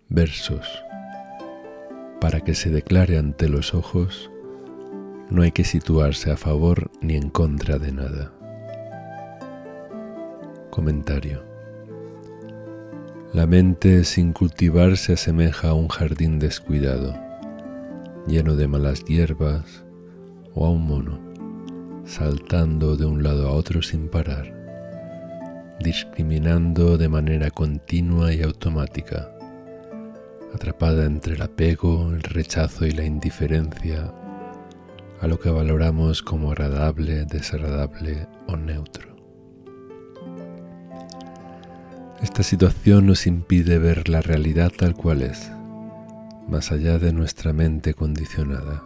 Versos. Para que se declare ante los ojos, no hay que situarse a favor ni en contra de nada. Comentario. La mente sin cultivar se asemeja a un jardín descuidado, lleno de malas hierbas, o a un mono, saltando de un lado a otro sin parar, discriminando de manera continua y automática, atrapada entre el apego, el rechazo y la indiferencia a lo que valoramos como agradable, desagradable o neutro. Esta situación nos impide ver la realidad tal cual es, más allá de nuestra mente condicionada.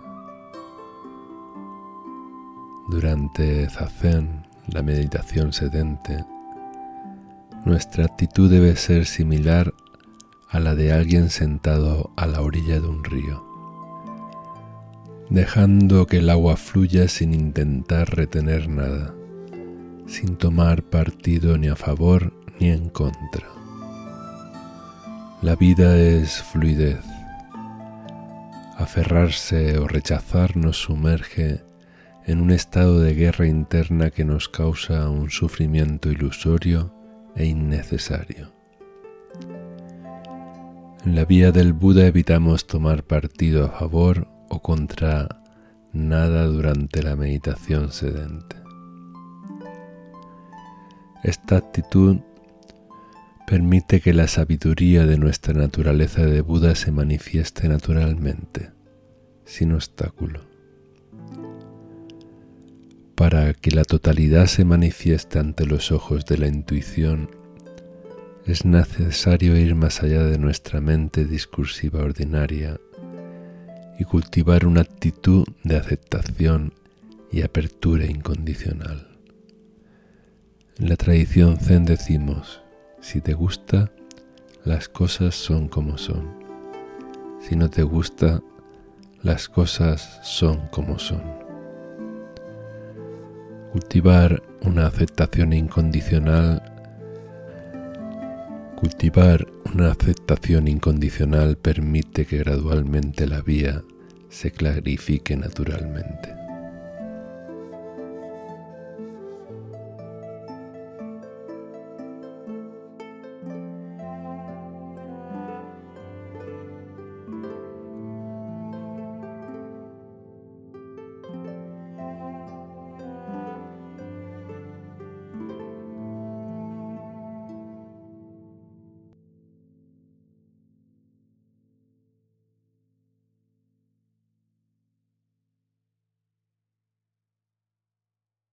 Durante Zazen, la meditación sedente, nuestra actitud debe ser similar a la de alguien sentado a la orilla de un río, dejando que el agua fluya sin intentar retener nada, sin tomar partido ni a favor ni en contra. La vida es fluidez. Aferrarse o rechazar nos sumerge en un estado de guerra interna que nos causa un sufrimiento ilusorio e innecesario. En la vía del Buda evitamos tomar partido a favor o contra nada durante la meditación sedente. Esta actitud permite que la sabiduría de nuestra naturaleza de Buda se manifieste naturalmente, sin obstáculo. Para que la totalidad se manifieste ante los ojos de la intuición, es necesario ir más allá de nuestra mente discursiva ordinaria y cultivar una actitud de aceptación y apertura incondicional. En la tradición Zen decimos: si te gusta, las cosas son como son. Si no te gusta, las cosas son como son. Cultivar una aceptación incondicional permite que gradualmente la vía se clarifique naturalmente.